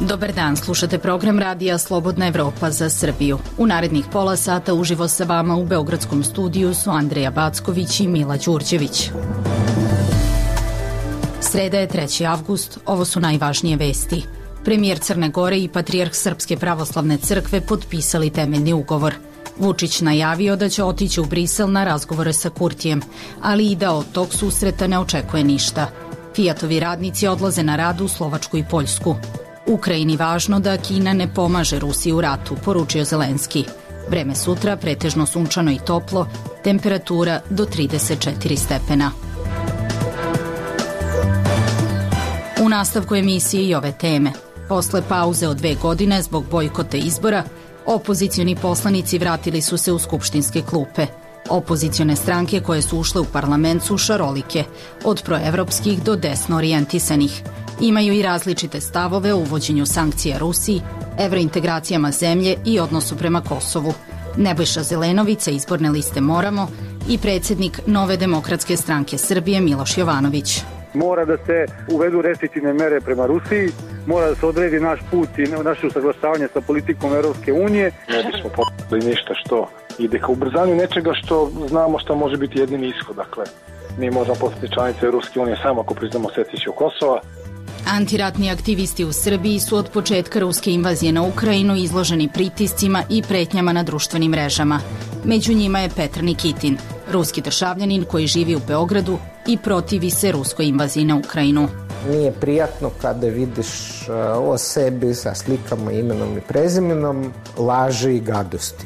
Dobar dan, slušate program Radija Slobodna Evropa za Srbiju. U narednih pola sata uživo sa vama u beogradskom studiju su Andreja Backović i Mila Đurđević. Sreda je 3. avgust, ovo su najvažnije vesti. Premijer Crne Gore i patrijarh Srpske pravoslavne crkve potpisali temeljni ugovor. Vučić najavio da će otići u Brisel na razgovore sa Kurtijem, ali i da od tog susreta ne očekuje ništa. Fijatovi radnici odlaze na rad u Slovačku i Poljsku. Ukrajini važno da Kina ne pomaže Rusiji u ratu, poručio Zelenski. Vreme sutra pretežno sunčano i toplo, temperatura do 34 stepena. U nastavku emisije i ove teme. Posle pauze od 2 godine zbog bojkota izbora, opozicioni poslanici vratili su se u skupštinske klupe. Opozicione stranke koje su ušle u parlament su šarolike, od proevropskih do desno orijentisanih. Imaju i različite stavove o uvođenju sankcija Rusiji, evrointegracijama zemlje i odnosu prema Kosovu. Nebojša Zelenović, izborne liste Moramo, i predsjednik Nove demokratske stranke Srbije Miloš Jovanović. Mora da se uvedu restriktivne mere prema Rusiji, mora da se odredi naš put i naše usaglašavanje sa politikom Evropske unije. Ne bismo popili ništa što ide ka ubrzanju nečega što znamo što može biti jedini ishod. Dakle, mi možemo postati članice Evropske unije samo ako priznamo secesiju Kosova. Antiratni aktivisti u Srbiji su od početka ruske invazije na Ukrajinu izloženi pritiscima i pretnjama na društvenim mrežama. Među njima je Petar Nikitin, ruski državljanin koji živi u Beogradu i protivi se ruskoj invaziji na Ukrajinu. Nije prijatno kada vidiš o sebi sa slikama, imenom i prezimenom, laži i gadosti.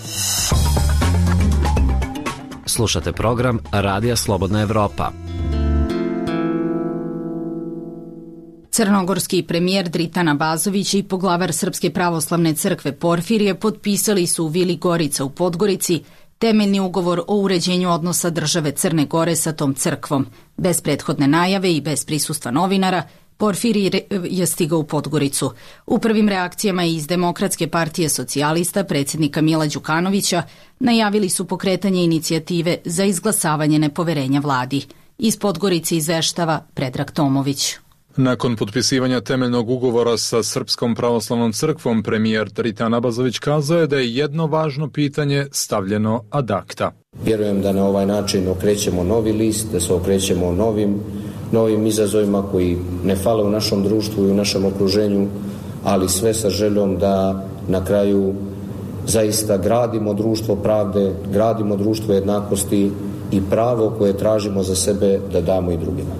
Slušate program Radija Slobodna Evropa. Crnogorski premijer Dritan Abazović i poglavar Srpske pravoslavne crkve Porfirije potpisali su u Vili Gorica u Podgorici temeljni ugovor o uređenju odnosa države Crne Gore sa tom crkvom. Bez prethodne najave i bez prisustva novinara, Porfirije je stigao u Podgoricu. U prvim reakcijama iz Demokratske partije socijalista predsjednika Mila Đukanovića najavili su pokretanje inicijative za izglasavanje nepoverenja vladi. Iz Podgorice izveštava Predrag Tomović. Nakon potpisivanja temeljnog ugovora sa Srpskom pravoslavnom crkvom, premijer Dritan Abazović kazao je da je jedno važno pitanje stavljeno ad acta. Vjerujem da na ovaj način okrećemo novi list, da se okrećemo novim izazovima koji ne fale u našem društvu i u našem okruženju, ali sve sa željom da na kraju zaista gradimo društvo pravde, gradimo društvo jednakosti i pravo koje tražimo za sebe da damo i drugima.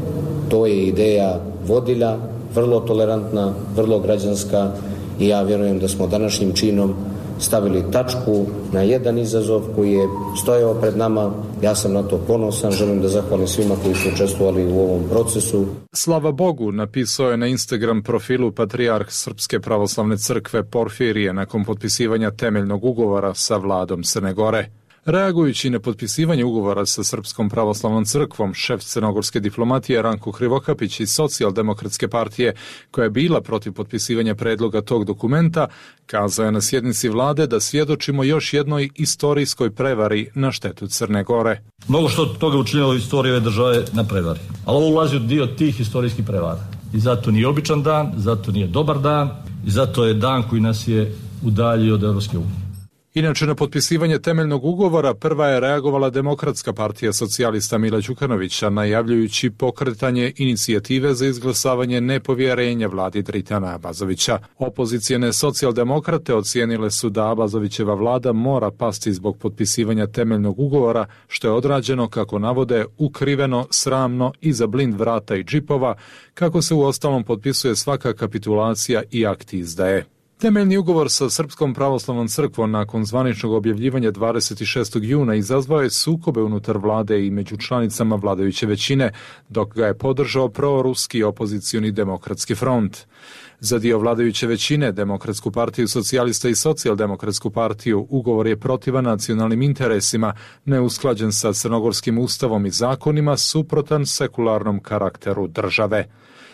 To je ideja vodilja, vrlo tolerantna, vrlo građanska i ja vjerujem da smo današnjim činom stavili tačku na jedan izazov koji je stojao pred nama. Ja sam na to ponosan, želim da zahvalim svima koji su učestvovali u ovom procesu. Slava Bogu, napisao je na Instagram profilu patrijarh Srpske pravoslavne crkve Porfirije nakon potpisivanja temeljnog ugovora sa vladom Crne Gore. Reagujući na potpisivanje ugovora sa Srpskom pravoslavnom crkvom, šef crnogorske diplomatije Ranko Krivokapić iz Socijaldemokratske partije, koja je bila protiv potpisivanja predloga tog dokumenta, kazao je na sjednici vlade da svjedočimo još jednoj istorijskoj prevari na štetu Crne Gore. Mnogo što toga učinilo u istoriji ove države na prevari, ali ovo ulazi u dio tih istorijskih prevara. I zato nije običan dan, zato nije dobar dan i zato je dan koji nas je udaljio od Evropske unije. Inače, na potpisivanje temeljnog ugovora prva je reagovala Demokratska partija socijalista Mila Đukanovića, najavljujući pokretanje inicijative za izglasavanje nepovjerenja vladi Dritana Abazovića. Opozicijene socijaldemokrate ocijenile su da Abazovićeva vlada mora pasti zbog potpisivanja temeljnog ugovora, što je odrađeno, kako navode, ukriveno, sramno, iza blind vrata i džipova, kako se uostalom potpisuje svaka kapitulacija i akt izdaje. Temeljni ugovor sa Srpskom pravoslavnom crkvom nakon zvaničnog objavljivanja 26. juna izazvao je sukobe unutar vlade i među članicama vladajuće većine, dok ga je podržao proruski opozicioni Demokratski front. Za dio vladajuće većine, Demokratsku partiju socijalista i Socijaldemokratsku partiju, ugovor je protivan nacionalnim interesima, neusklađen sa crnogorskim ustavom i zakonima, suprotan sekularnom karakteru države.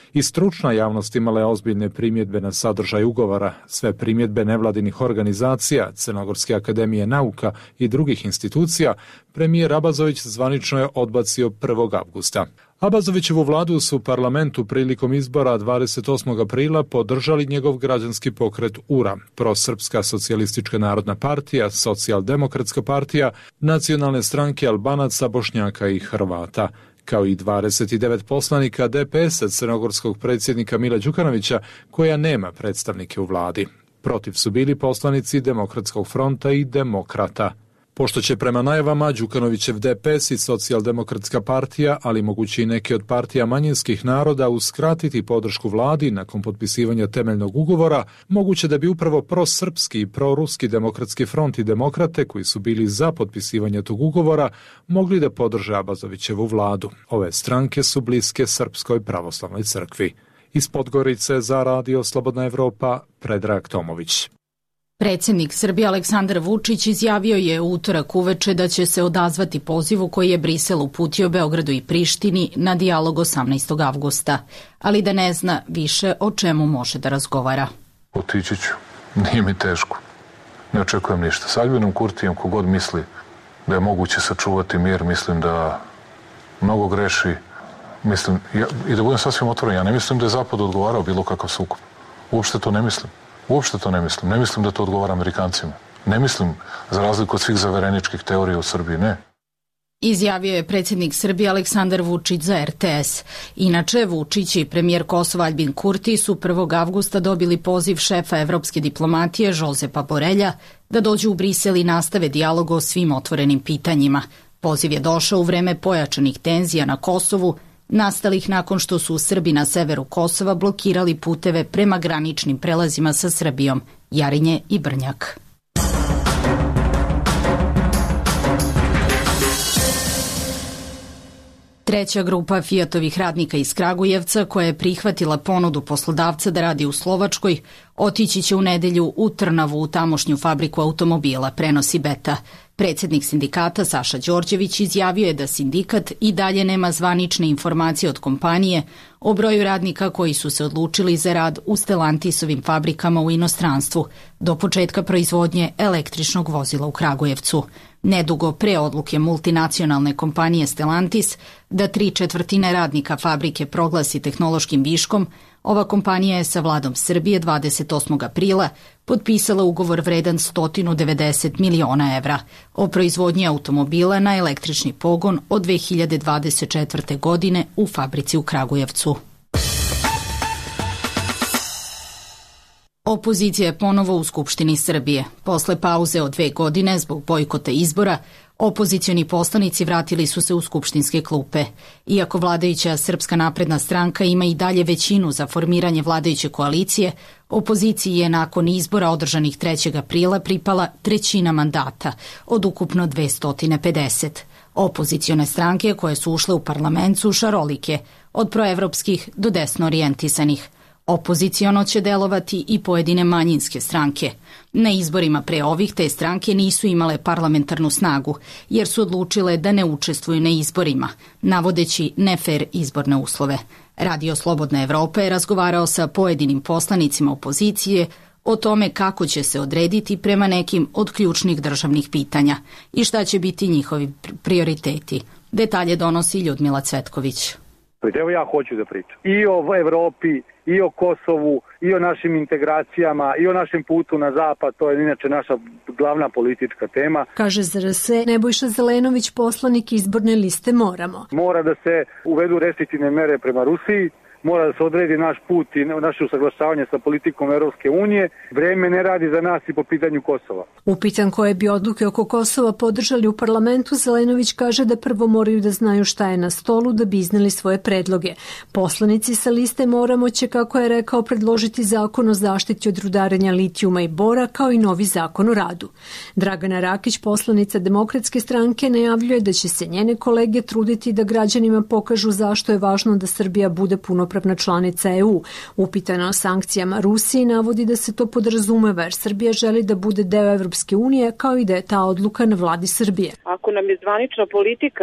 I stručna javnost imala je ozbiljne primjedbe na sadržaj ugovora. Sve primjedbe nevladinih organizacija, Crnogorske akademije nauka i drugih institucija, premijer Abazović zvanično je odbacio 1. avgusta. Abazovićevu vladu su u parlamentu prilikom izbora 28. aprila podržali njegov građanski pokret URA, Prosrpska socijalistička narodna partija, Socijaldemokratska partija, nacionalne stranke Albanaca, Bošnjaka i Hrvata, kao i 29 poslanika DPS-a crnogorskog predsjednika Mila Đukanovića, koja nema predstavnike u vladi. Protiv su bili poslanici Demokratskog fronta i Demokrata. Pošto će prema najavama Đukanovićev DPS i Socijaldemokratska partija, ali moguće i neke od partija manjinskih naroda uskratiti podršku vladi nakon potpisivanja temeljnog ugovora, moguće da bi upravo prosrpski i proruski Demokratski front i Demokrate, koji su bili za potpisivanje tog ugovora, mogli da podrže Abazovićevu vladu. Ove stranke su bliske Srpskoj pravoslavnoj crkvi. Iz Podgorice za Radio Slobodna Evropa, Predrag Tomović. Predsjednik Srbije Aleksandar Vučić izjavio je u utorak uveče da će se odazvati pozivu koji je Brisel uputio Beogradu i Prištini na dijalog 18. avgusta, ali da ne zna više o čemu može da razgovara. Otići ću, nije mi teško, ne očekujem ništa. S Aljbinom Kurtijem kogod misli da je moguće sačuvati mir, mislim da mnogo greši. I da budem sasvim otvoren, ja ne mislim da je Zapad odgovarao bilo kakav sukob. Uopšte to ne mislim. Ne mislim da to odgovara Amerikancima. Ne mislim, za razliku od svih zavereničkih teorija u Srbiji, ne. Izjavio je predsjednik Srbije Aleksandar Vučić za RTS. Inače, Vučić i premijer Kosova Aljbin Kurti su 1. avgusta dobili poziv šefa evropske diplomatije Josepa Borelja da dođu u Brisel i nastave dijalog o svim otvorenim pitanjima. Poziv je došao u vreme pojačanih tenzija na Kosovu, nastalih nakon što su Srbi na severu Kosova blokirali puteve prema graničnim prelazima sa Srbijom, Jarinje i Brnjak. Treća grupa Fiatovih radnika iz Kragujevca, koja je prihvatila ponudu poslodavca da radi u Slovačkoj, otići će u nedelju u Trnavu u tamošnju fabriku automobila, prenosi Beta. Predsjednik sindikata Saša Đorđević izjavio je da sindikat i dalje nema zvanične informacije od kompanije o broju radnika koji su se odlučili za rad u Stellantisovim fabrikama u inostranstvu do početka proizvodnje električnog vozila u Kragujevcu. Nedugo pre odluke multinacionalne kompanije Stellantis da 3/4 radnika fabrike proglasi tehnološkim viškom, ova kompanija je sa vladom Srbije 28. aprila potpisala ugovor vredan 190 miliona evra o proizvodnji automobila na električni pogon od 2024. godine u fabrici u Kragujevcu. Opozicija je ponovo u Skupštini Srbije. Posle pauze od 2 godine zbog bojkota izbora, opozicioni poslanici vratili su se u skupštinske klupe. Iako vladajuća Srpska napredna stranka ima i dalje većinu za formiranje vladajuće koalicije, opoziciji je nakon izbora održanih 3. aprila pripala 1/3 mandata od ukupno 250. Opozicione stranke koje su ušle u parlament su šarolike, od proevropskih do desno orijentisanih. Opoziciono će delovati i pojedine manjinske stranke. Na izborima pre ovih te stranke nisu imale parlamentarnu snagu, jer su odlučile da ne učestvuju na izborima, navodeći nefer izborne uslove. Radio Slobodna Evropa je razgovarao sa pojedinim poslanicima opozicije o tome kako će se odrediti prema nekim od ključnih državnih pitanja i šta će biti njihovi prioriteti. Detalje donosi Ljudmila Cvetković. Evo ja hoću da pričam i o Evropi, i o Kosovu, i o našim integracijama, i o našem putu na zapad, to je inače naša glavna politička tema. Kaže ZRS Nebojša Zelenović, poslanik izborne liste Moramo. Mora da se uvedu restriktivne mere prema Rusiji, mora da se odredi naš put i naše usaglašavanje sa politikom Evropske unije. Vreme ne radi za nas i po pitanju Kosova. Upitan koje bi odluke oko Kosova podržali u parlamentu, Zelenović kaže da prvo moraju da znaju šta je na stolu da bi izneli svoje predloge. Poslanici sa liste Moramo će, kako je rekao, predložiti zakon o zaštiti od rudarenja litijuma i bora, kao i novi zakon o radu. Dragana Rakić, poslanica Demokratske stranke, najavljuje da će se njene kolege truditi da građanima pokažu zašto je važno da Srbija bude punopravna članica EU. Upitana o sankcijama Rusiji navodi da se to podrazumeva jer Srbija želi da bude deo Evropske unije, kao i da je ta odluka na vladi Srbije. Ako nam je zvanična politika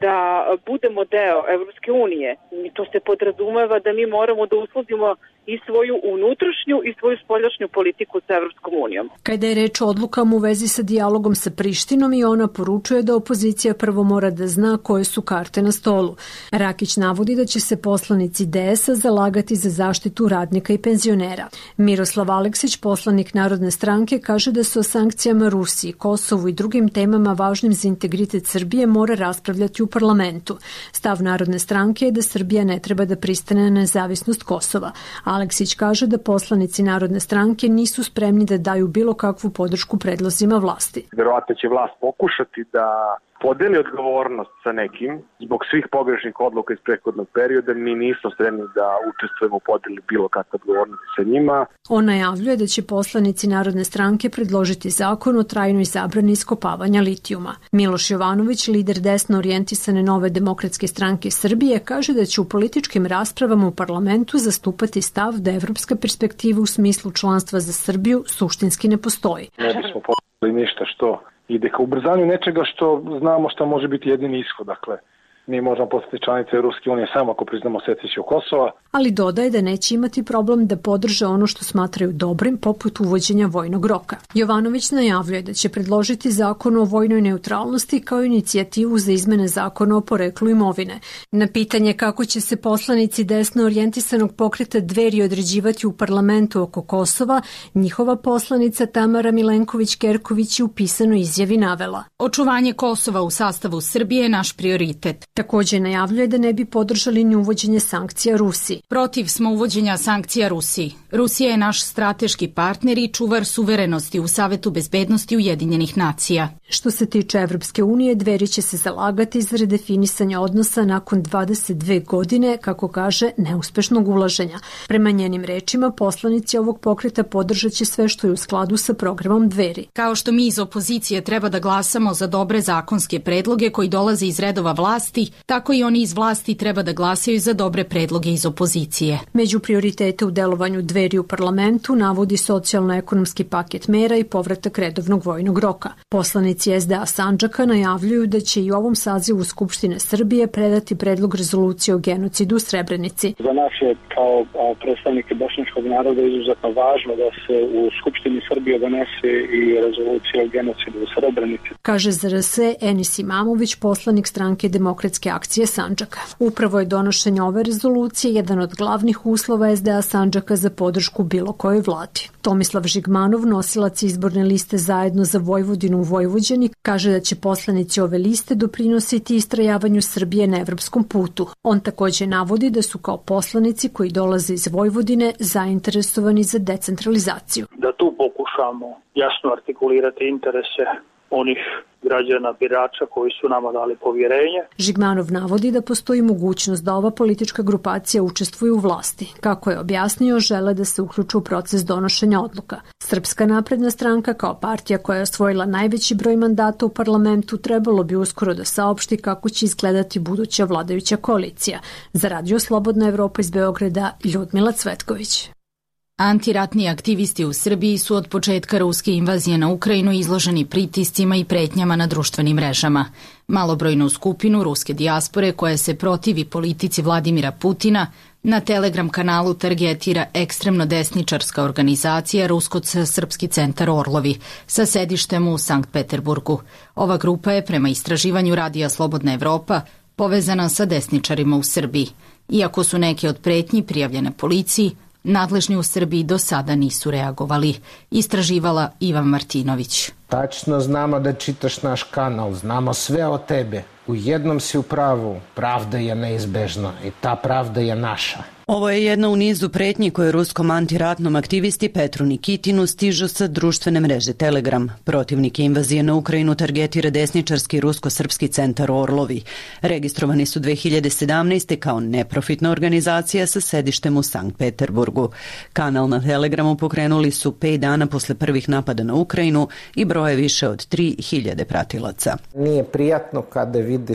da budemo deo Evropske unije. I to se podrazumeva da mi moramo da uskladimo i svoju unutrašnju i svoju spoljašnju politiku sa Evropskom unijom. Kada je reč o odlukama u vezi sa dijalogom sa Prištinom, i ona poručuje da opozicija prvo mora da zna koje su karte na stolu. Rakić navodi da će se poslanici DS-a zalagati za zaštitu radnika i penzionera. Miroslav Aleksić, poslanik Narodne stranke, kaže da se o sankcijama Rusiji, Kosovu i drugim temama važnim za integritet Srbije mora raspravljati u parlamentu. Stav Narodne stranke je da Srbija ne treba da pristane na nezavisnost Kosova. Aleksić kaže da poslanici Narodne stranke nisu spremni da daju bilo kakvu podršku predlozima vlasti. Verovatno će vlast pokušati da podeli odgovornost sa nekim zbog svih pogrešnih odluka iz prethodnog perioda. Mi nismo spremni da učestvujemo u podeli bilo kakve odgovornosti sa njima. On najavljuje da će poslanici Narodne stranke predložiti zakon o trajnoj zabrani iskopavanja litijuma. Miloš Jovanović, lider desno orijentisane Nove demokratske stranke Srbije, kaže da će u političkim raspravama u parlamentu zastupati stav da evropska perspektiva u smislu članstva za Srbiju suštinski ne postoji. Ne bismo podeli ništa što ide ka ubrzanju nečega što znamo šta može biti jedini ishod. Dakle, mi možemo postati članice Ruske unije samo ako priznamo secesiju Kosova. Ali dodaje da neće imati problem da podrže ono što smatraju dobrim, poput uvođenja vojnog roka. Jovanović najavljuje da će predložiti zakon o vojnoj neutralnosti kao inicijativu za izmene zakona o poreklu imovine. Na pitanje kako će se poslanici desno orijentisanog pokreta Dveri određivati u parlamentu oko Kosova, njihova poslanica Tamara Milenković-Kerković je u pisanoj izjavi navela: Očuvanje Kosova u sastavu Srbije je naš prioritet. Takođe najavljuje da ne bi podržali ni uvođenje sankcija Rusiji. Protiv smo uvođenja sankcija Rusiji. Rusija je naš strateški partner i čuvar suverenosti u Savetu bezbednosti Ujedinjenih nacija. Što se tiče Evropske unije, Dveri će se zalagati za redefinisanje odnosa nakon 22 godine, kako kaže, neuspešnog ulaženja. Prema njenim rečima, poslanici ovog pokreta podržat će sve što je u skladu sa programom Dveri. Kao što mi iz opozicije treba da glasamo za dobre zakonske predloge koji dolaze iz redova vlasti, tako i oni iz vlasti treba da glasaju za dobre predloge iz opozicije. Među prioritete u delovanju Dveri u parlamentu navodi socijalno-ekonomski paket mera i povratak redovnog vojnog roka. Poslanici SDA Sandžaka najavljuju da će i u ovom sazivu Skupštine Srbije predati predlog rezolucije o genocidu u Srebrenici. Za nas je kao predstavnike bošnjačkog naroda izuzetno važno da se u Skupštini Srbije donese i rezolucija o genocidu u Srebrenici. Kaže za RS Enis Imamović, poslanik stranke Demokratske akcije Sandžaka. Upravo je donošenje ove rezolucije jedan od glavnih uslova SDA Sandžaka za podršku bilo kojoj vladi. Tomislav Žigmanov, nosilac izborne liste Zajedno za Vojvodinu u Vojvođani, kaže da će poslanici ove liste doprinositi istrajavanju Srbije na evropskom putu. On takođe navodi da su kao poslanici koji dolaze iz Vojvodine zainteresovani za decentralizaciju. Da tu pokušamo jasno artikulirati interese onih građana, birača koji su nama dali povjerenje. Žigmanov navodi da postoji mogućnost da ova politička grupacija učestvuje u vlasti. Kako je objasnio, žele da se uključe u proces donošenja odluka. Srpska napredna stranka, kao partija koja je osvojila najveći broj mandata u parlamentu, trebalo bi uskoro da saopšti kako će izgledati buduća vladajuća koalicija. Za Radio Slobodna Evropa iz Beograda, Ljudmila Cvetković. Antiratni aktivisti u Srbiji su od početka ruske invazije na Ukrajinu izloženi pritiscima i pretnjama na društvenim mrežama. Malobrojnu skupinu ruske dijaspore koja se protivi politici Vladimira Putina na Telegram kanalu targetira ekstremno desničarska organizacija Rusko-srpski centar Orlovi sa sedištem u Sankt Peterburgu. Ova grupa je prema istraživanju Radija Slobodna Evropa povezana sa desničarima u Srbiji. Iako su neke od pretnji prijavljene policiji, nadležni u Srbiji do sada nisu reagovali. Istraživala Ivan Martinović. Tačno znamo da čitaš naš kanal, znamo sve o tebe. U jednom si u pravu, pravda je neizbežna i ta pravda je naša. Ovo je jedna u nizu pretnji koje ruskom antiratnom aktivisti Petru Nikitinu stižu sa društvene mreže Telegram. Protivnike invazije na Ukrajinu targetira desničarski rusko-srpski centar Orlovi. Registrovani su 2017. kao neprofitna organizacija sa sedištem u Sankt Peterburgu. Kanal na Telegramu pokrenuli su 5 dana posle prvih napada na Ukrajinu i broje više od 3000 pratilaca. Nije prijatno kada vidiš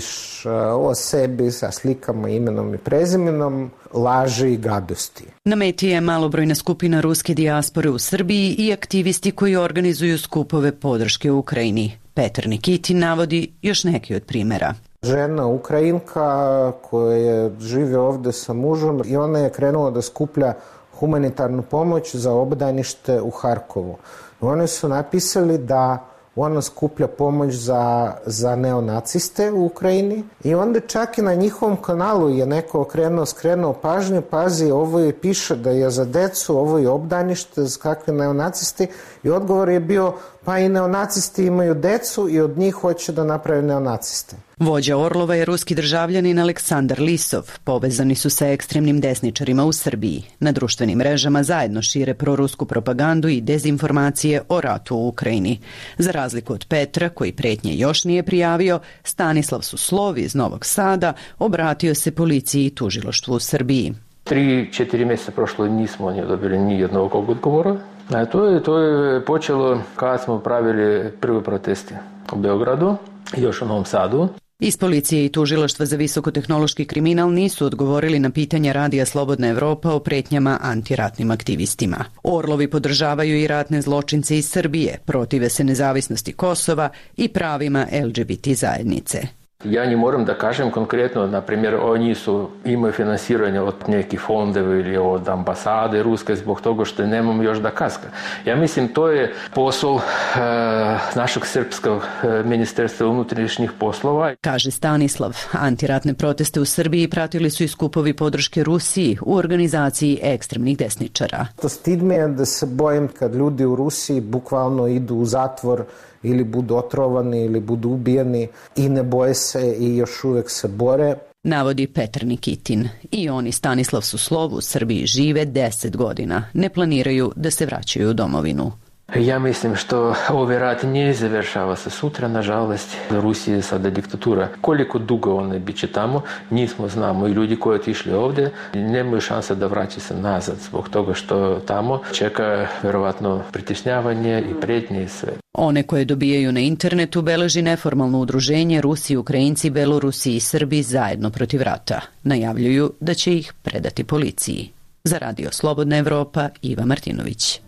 o sebi sa slikama, imenom i prezimenom, laži i gadosti. Na meti je malobrojna skupina ruske dijaspore u Srbiji i aktivisti koji organizuju skupove podrške Ukrajini. Petar Nikitin navodi još neki od primjera. Žena Ukrajinka koja žive ovde sa mužom i ona je krenula da skuplja humanitarnu pomoć za obdanište u Harkovu. Oni su napisali da ona skuplja pomoć za neonaciste u Ukrajini i onda čak i na njihovom kanalu je neko skrenuo pažnju, pazi, ovo je piše da je za decu, ovo je obdanište, za kakve neonacisti, i odgovor je bio pa i neonacisti imaju decu i od njih hoće da naprave neonaciste. Vođa Orlova je ruski državljanin Aleksandar Lisov. Povezani su sa ekstremnim desničarima u Srbiji. Na društvenim mrežama zajedno šire prorusku propagandu i dezinformacije o ratu u Ukrajini. Za razliku od Petra, koji pretnje još nije prijavio, Stanislav Suslov iz Novog Sada obratio se policiji i tužilaštvu u Srbiji. 3-4 mjeseca prošlo nismo dobili ni jednog odgovora. To je počelo kada smo pravili prve proteste u Beogradu i još u Novom Sadu. Iz policije i tužilaštva za visokotehnološki kriminal nisu odgovorili na pitanja Radija Slobodna Evropa o pretnjama antiratnim aktivistima. Orlovi podržavaju i ratne zločince iz Srbije, protive se nezavisnosti Kosova i pravima LGBT zajednice. Ja ne moram da kažem konkretno, na primjer, oni imaju finansiranje od nekih fondova ili od ambasade ruske zbog toga što nemam još da kaska. Ja mislim, to je posao našeg srpskog ministarstva unutrašnjih poslova. Kaže Stanislav, antiratne proteste u Srbiji pratili su i skupovi podrške Rusiji u organizaciji ekstremnih desničara. Stid me je da se bojim kad ljudi u Rusiji bukvalno idu u zatvor ili budu otrovani ili budu ubijeni i ne boje se i još uvek se bore. Navodi Petar Nikitin. I oni Stanislav Suslov u Srbiji žive 10 godina. Ne planiraju da se vraćaju u domovinu. Ja mislim što ovaj rat ne završava se sutra, nažalost. Rusija je sada diktatura. Koliko dugo ona biće tamo, nismo znamo. I ljudi koji otišli ovdje nemaju šanse da vraćaju se nazad zbog toga što tamo čeka vjerovatno pritišnjavanje i prijetnje i sve. One koje dobijaju na internetu beleži neformalno udruženje Rusi, Ukrajinci, Belorusi i Srbi zajedno protiv rata. Najavljuju da će ih predati policiji. Za Radio Slobodna Evropa, Iva Martinović.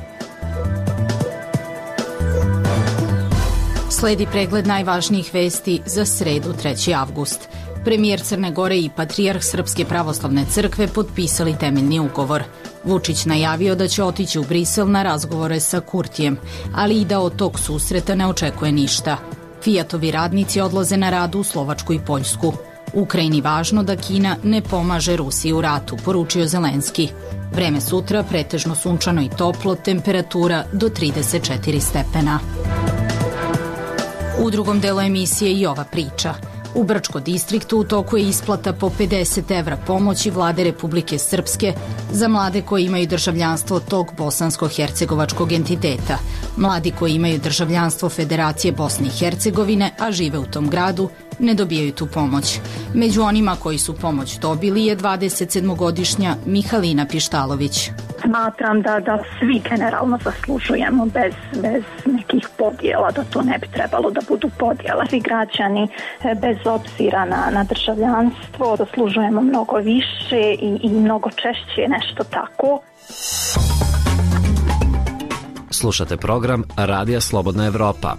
Sledi pregled najvažnijih vesti za sredu 3. avgust. Premijer Crne Gore i patrijarh Srpske pravoslavne crkve potpisali temeljni ugovor. Vučić najavio da će otići u Brisel na razgovore sa Kurtijem, ali i da od tog susreta ne očekuje ništa. Fijatovi radnici odlaze na rad u Slovačku i Poljsku. Ukrajini važno da Kina ne pomaže Rusiji u ratu, poručio Zelenski. Vreme sutra pretežno sunčano i toplo, temperatura do 34 stepena. U drugom delu emisije i ova priča. U Brčko distriktu u toku je isplata po 50 evra pomoći Vlade Republike Srpske za mlade koji imaju državljanstvo tog bosansko-hercegovačkog entiteta. Mladi koji imaju državljanstvo Federacije Bosne i Hercegovine, a žive u tom gradu, ne dobijaju tu pomoć. Među onima koji su pomoć dobili je 27-godišnja Mihalina Pištalović. Smatram da svi generalno zaslužujemo bez nekih podjela, da to ne bi trebalo da budu podjela. Svi građani bez obzira na državljanstvo zaslužujemo mnogo više i mnogo češće nešto tako. Slušate program Radija Slobodna Evropa.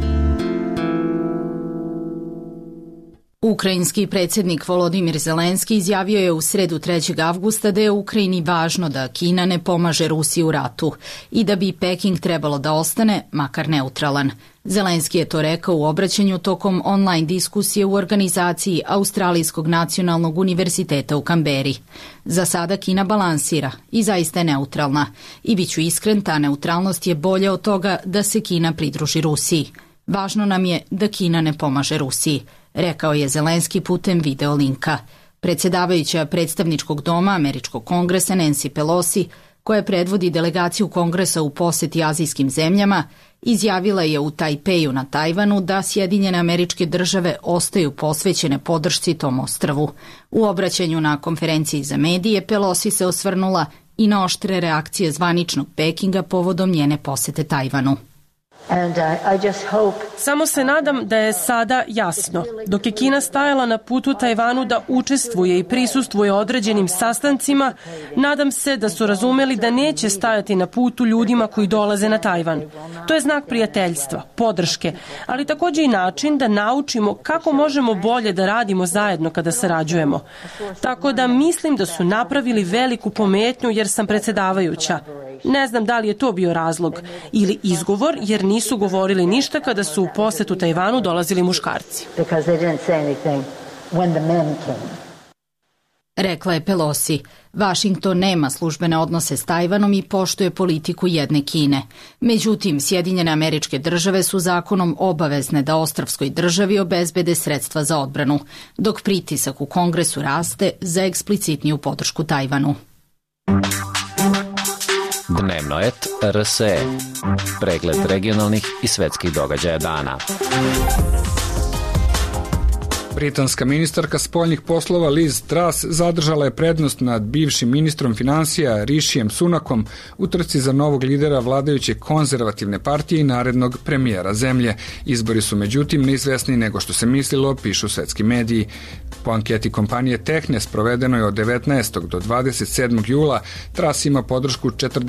Ukrajinski predsjednik Volodimir Zelenski izjavio je u sredu 3. avgusta da je Ukrajini važno da Kina ne pomaže Rusiji u ratu i da bi Peking trebalo da ostane makar neutralan. Zelenski je to rekao u obraćanju tokom online diskusije u organizaciji Australijskog nacionalnog univerziteta u Kamberi. Za sada Kina balansira i zaista je neutralna. I bit ću iskren, ta neutralnost je bolja od toga da se Kina pridruži Rusiji. Važno nam je da Kina ne pomaže Rusiji, rekao je Zelenski putem video linka. Predsjedavajuća predstavničkog doma Američkog kongresa Nancy Pelosi, koja predvodi delegaciju kongresa u poseti azijskim zemljama, izjavila je u Tajpeju na Tajvanu da Sjedinjene Američke Države ostaju posvećene podršci tom ostrvu. U obraćanju na konferenciji za medije Pelosi se osvrnula i na oštre reakcije zvaničnog Pekinga povodom njene posete Tajvanu. Samo se nadam da je sada jasno. Dok je Kina stajala na putu Tajvanu da učestvuje i prisustvuje određenim sastancima, nadam se da su razumeli da neće stajati na putu ljudima koji dolaze na Tajvan. To je znak prijateljstva, podrške, ali također i način da naučimo kako možemo bolje da radimo zajedno kada sarađujemo. Tako da mislim da su napravili veliku pometnju jer sam predsjedavajuća. Ne znam da li je to bio razlog ili izgovor jer nisu govorili ništa kada su u posetu Tajvanu dolazili muškarci. Rekla je Pelosi. Washington nema službene odnose s Tajvanom i poštuje politiku jedne Kine. Međutim, Sjedinjene Američke Države su zakonom obavezne da ostrvskoj državi obezbede sredstva za odbranu, dok pritisak u Kongresu raste za eksplicitniju podršku Tajvanu. Dnevno et RSE. Pregled regionalnih i svetskih događaja dana. Britanska ministarka spoljnih poslova Liz Truss zadržala je prednost nad bivšim ministrom financija Rishijem Sunakom u trci za novog lidera vladajuće konzervativne partije i narednog premijera zemlje. Izbori su međutim neizvesniji nego što se mislilo, pišu svetski mediji. Po anketi kompanije Techne sprovedenoj od 19. do 27. jula Truss ima podršku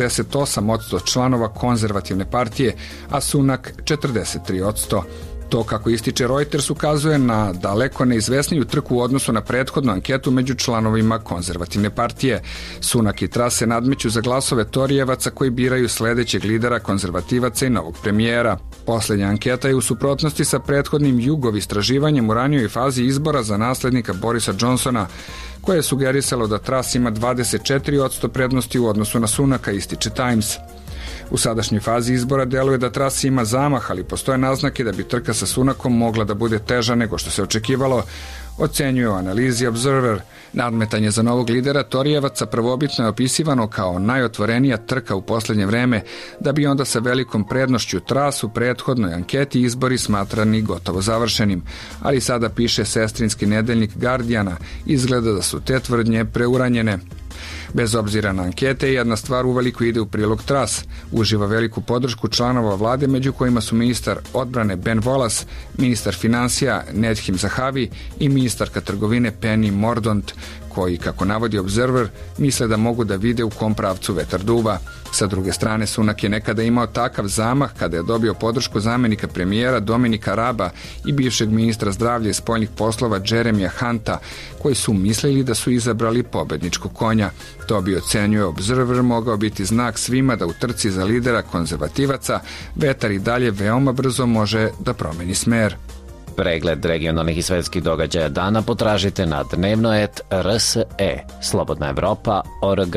48% članova konzervativne partije, a Sunak 43%. To, kako ističe Reuters, ukazuje na daleko neizvesniju trku u odnosu na prethodnu anketu među članovima konzervativne partije. Sunak i Truss se nadmeću za glasove Torijevaca koji biraju sledećeg lidera konzervativaca i novog premijera. Posljednja anketa je u suprotnosti sa prethodnim Jugov istraživanjem u ranijoj fazi izbora za naslednika Borisa Johnsona, koje je sugerisalo da Truss ima 24% prednosti u odnosu na Sunaka, ističe Times. U sadašnjoj fazi izbora deluje da Truss ima zamah, ali postoje naznake da bi trka sa Sunakom mogla da bude teža nego što se očekivalo, ocenjuje u analizi Observer. Nadmetanje za novog lidera Torijevaca prvobitno je opisivano kao najotvorenija trka u posljednje vreme, da bi onda sa velikom prednošću Truss u prethodnoj anketi izbori smatrani gotovo završenim. Ali sada, piše sestrinski nedeljnik Guardiana, izgleda da su te tvrdnje preuranjene. Bez obzira na ankete, jedna stvar uveliko ide u prilog Truss. Uživa veliku podršku članova vlade, među kojima su ministar odbrane Ben Wallace, ministar financija Nedhim Zahavi i ministarka trgovine Penny Mordaunt, koji, kako navodi Observer, misle da mogu da vide u kom pravcu vetar duva. Sa druge strane, Sunak je nekada imao takav zamah kada je dobio podršku zamenika premijera Dominika Raba i bivšeg ministra zdravlja i spoljnih poslova Jeremija Hunta, koji su mislili da su izabrali pobedničkog konja. To bi, ocenjuje Observer, mogao biti znak svima da u trci za lidera konzervativaca vetar i dalje veoma brzo može da promeni smer. Pregled regionalnih i svetskih događaja dana potražite na dnevnoet.rse. Slobodna Evropa.org.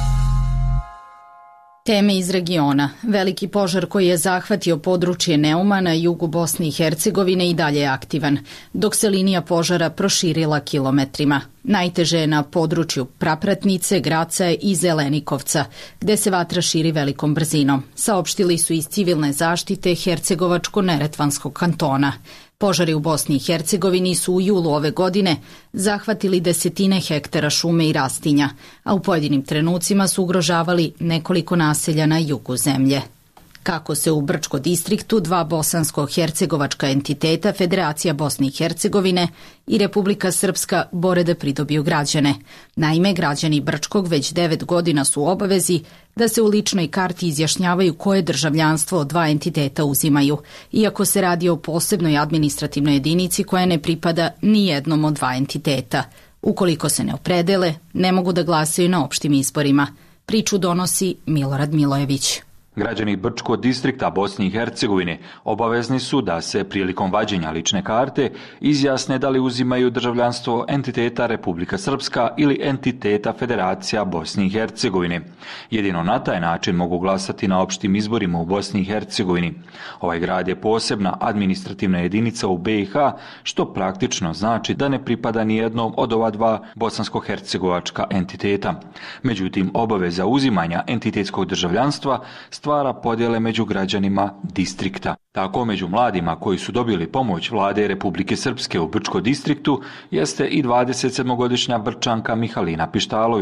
Teme iz regiona. Veliki požar koji je zahvatio područje Neuma na jugu Bosne i Hercegovine i dalje je aktivan, dok se linija požara proširila kilometrima. Najteže je na području Prapratnice, Graca i Zelenikovca, gde se vatra širi velikom brzinom, saopštili su iz civilne zaštite Hercegovačko-Neretvanskog kantona. Požari u Bosni i Hercegovini su u julu ove godine zahvatili desetine hektara šume i rastinja, a u pojedinim trenucima su ugrožavali nekoliko naselja na jugu zemlje. Kako se u Brčko distriktu dva bosansko-hercegovačka entiteta, Federacija Bosne i Hercegovine i Republika Srpska, bore da pridobiju građane. Naime, građani Brčkog već 9 godina su u obavezi da se u ličnoj karti izjašnjavaju koje državljanstvo od dva entiteta uzimaju, iako se radi o posebnoj administrativnoj jedinici koja ne pripada ni jednom od dva entiteta. Ukoliko se ne opredele, ne mogu da glasaju na opštim izborima. Priču donosi Milorad Milojević. Građani Brčkog distrikta Bosne i Hercegovine obavezni su da se prilikom vađenja lične karte izjasne da li uzimaju državljanstvo entiteta Republika Srpska ili entiteta Federacija Bosne i Hercegovine. Jedino na taj način mogu glasati na opštim izborima u Bosni i Hercegovini. Ovaj grad je posebna administrativna jedinica u BiH, što praktično znači da ne pripada ni jednom od ova dva bosansko-hercegovačka entiteta. Međutim, obaveza uzimanja entitetskog državljanstva stvara podjele među građanima distrikta. Tako, među mladima koji su dobili pomoć vlade Republike Srpske u Brčkom distriktu jeste i 27-godišnja Brčanka Mihalina Pištalović.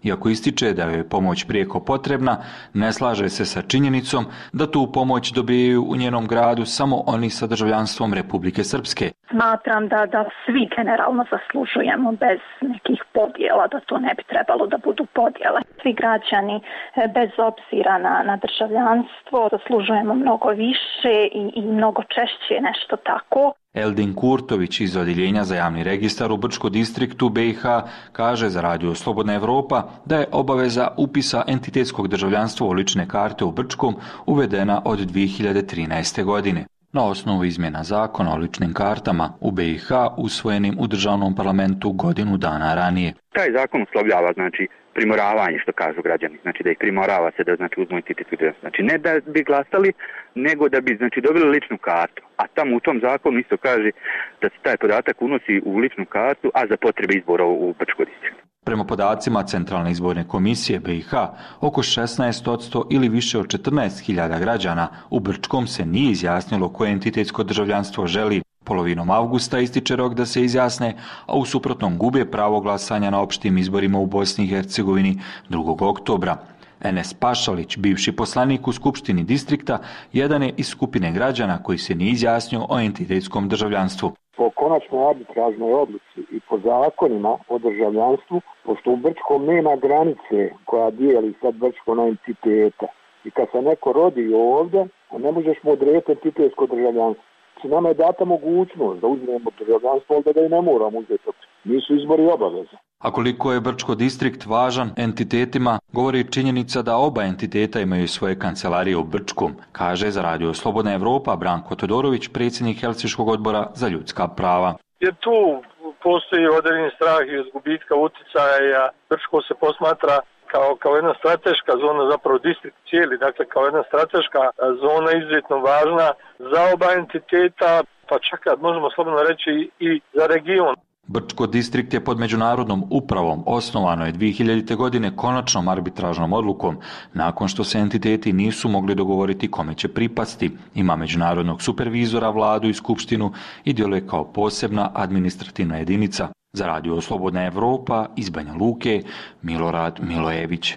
Iako ističe da je pomoć prijeko potrebna, ne slaže se sa činjenicom da tu pomoć dobijaju u njenom gradu samo oni sa državljanstvom Republike Srpske. Smatram da svi generalno zaslužujemo bez nekih podjela, da to ne bi trebalo da budu podjele. Svi građani bez obzira na državljanstvo zaslužujemo mnogo više i mnogo češće nešto tako. Eldin Kurtović iz Odjeljenja za javni registar u Brčkom distriktu BiH kaže za Radio Slobodna Evropa da je obaveza upisa entitetskog državljanstva u lične karte u Brčkom uvedena od 2013. godine. Na osnovu izmjena zakona o ličnim kartama u BiH usvojenim u državnom parlamentu godinu dana ranije. Taj zakon uslovljava primoravanje, što kažu građani, da ih primorava se da uzmu entitet. Znači ne da bi glasali, nego da bi dobili ličnu kartu. A tamo u tom zakonu isto kaže da se taj podatak unosi u ličnu kartu, a za potrebe izbora u Brčkom distriktu. Prema podacima Centralne izborne komisije BiH, oko 16% ili više od 14.000 građana u Brčkom se nije izjasnilo koje entitetsko državljanstvo želi. Polovinom avgusta ističe rok da se izjasne, a u suprotnom gube pravo glasanja na opštim izborima u Bosni i Hercegovini 2. oktobra. Enes Pašalić, bivši poslanik u Skupštini distrikta, jedan je iz skupine građana koji se nije izjasnio o entitetskom državljanstvu. Po konačnoj arbitražnoj odluci i po zakonima o državljanstvu, pošto u Brčkom nema granice koja dijeli sad Brčko na entiteta. I kad se neko rodi ovdje, ne možeš mu odrediti entitetsko državljanstvo. Nama je data mogućnost da uzmemo državljanstvo, ali da i ne moramo uzeti. Nisu izbori obaveze. A koliko je Brčko distrikt važan entitetima, govori činjenica da oba entiteta imaju svoje kancelarije u Brčkom, kaže za Radio Slobodna Evropa Branko Todorović, predsjednik Helsinškog odbora za ljudska prava. Jer tu postoji određeni strah i od gubitka uticaja. Brčko se posmatra kao jedna strateška zona, zapravo distrikt cijeli, dakle kao jedna strateška zona izuzetno važna za oba entiteta, pa čak možemo slobodno reći i za region. Brčko distrikt je pod međunarodnom upravom, osnovano je 2000. godine konačnom arbitražnom odlukom, nakon što se entiteti nisu mogli dogovoriti kome će pripasti. Ima međunarodnog supervizora, vladu i skupštinu i djeluje kao posebna administrativna jedinica. Za Radio Slobodna Evropa iz Banja Luke, Milorad Milojević.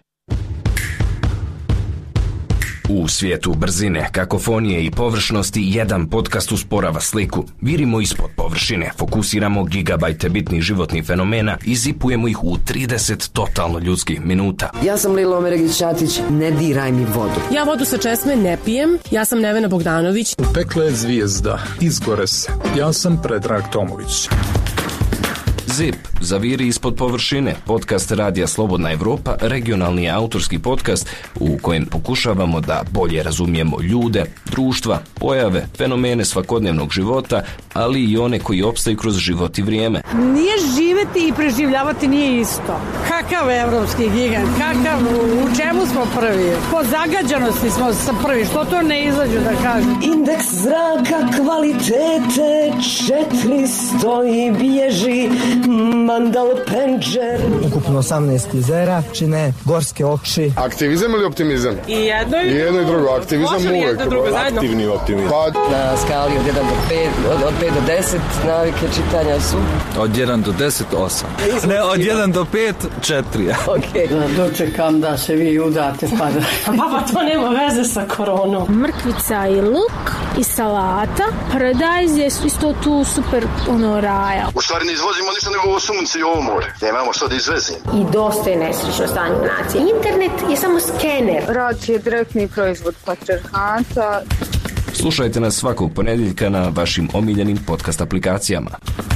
U svijetu brzine, kakofonije i površnosti jedan podcast usporava sliku. Virimo ispod površine, fokusiramo gigabajte bitnih životnih fenomena i zipujemo ih u 30 totalno ljudskih minuta. Ja sam Lila Omeregić-Ćatić, ne diraj mi vodu. Ja vodu sa česme ne pijem, ja sam Nevena Bogdanović. Pekle je zvijezda, izgore se. Ja sam Predrag Tomović. ZIP, zaviri ispod površine, podcast Radija Slobodna Evropa, regionalni autorski podcast u kojem pokušavamo da bolje razumijemo ljude, društva, pojave, fenomene svakodnevnog života, ali i one koji opstaju kroz život i vrijeme. Nije živeti i preživljavati nije isto. Kakav evropski gigant, u čemu smo prvi? Po zagađanosti smo prvi, što to ne izađu da kažem? Indeks zraka kvalitete 400 i bježi Mandal Penđer. Ukupno 18 jezera čine gorske oči. Aktivizam ili optimizam? I jedno i drugo. Aktivizam uvijek. Aktivni optimizam. Na skali od 1 do 5, od 5 do 10 navike čitanja su? Od 1 do 10, 8. Ne, od 1 do 5, 4. Ok. Dočekam da se vi udate pa da... Pa to nema veze sa koronom. Mrkvica i luk i salata. Paradajz je isto tu super raja. U stvari ne izvozimo ništa nego ovo sunce i ovo more. Nemamo što da izvezimo. I dosta je nesrećno stanje u naciji. Internet je samo skener. Rat je direktni proizvod patrijarhata. Slušajte nas svakog ponedjeljka na vašim omiljenim podcast aplikacijama.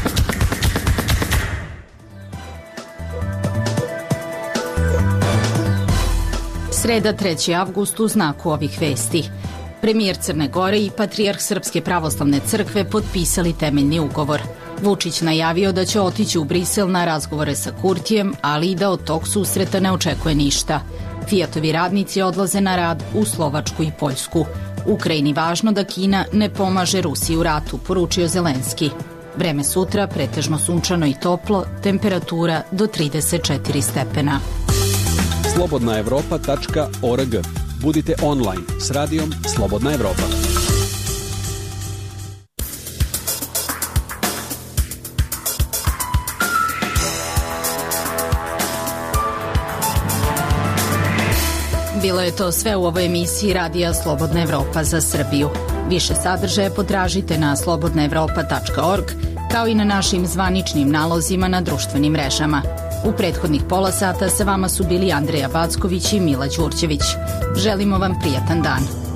Sreda 3. avgust u znaku ovih vesti. Premijer Crne Gore i patrijarh Srpske pravoslavne crkve potpisali temeljni ugovor. Vučić najavio da će otići u Brisel na razgovore sa Kurtijem, ali i da od tog susreta ne očekuje ništa. Fijatovi radnici odlaze na rad u Slovačku i Poljsku. Ukrajini važno da Kina ne pomaže Rusiji u ratu, poručio Zelenski. Vreme sutra pretežno sunčano i toplo, temperatura do 34 stepena. slobodnaevropa.org. Budite online s radijom Slobodna Evropa. Bilo je to sve u ovoj emisiji Radija Slobodna Evropa za Srbiju. Više sadržaja potražite na slobodnaevropa.org, kao i na našim zvaničnim nalozima na društvenim mrežama. U prethodnih pola sata sa vama su bili Andreja Backović i Mila Đurđević. Želimo vam prijatan dan.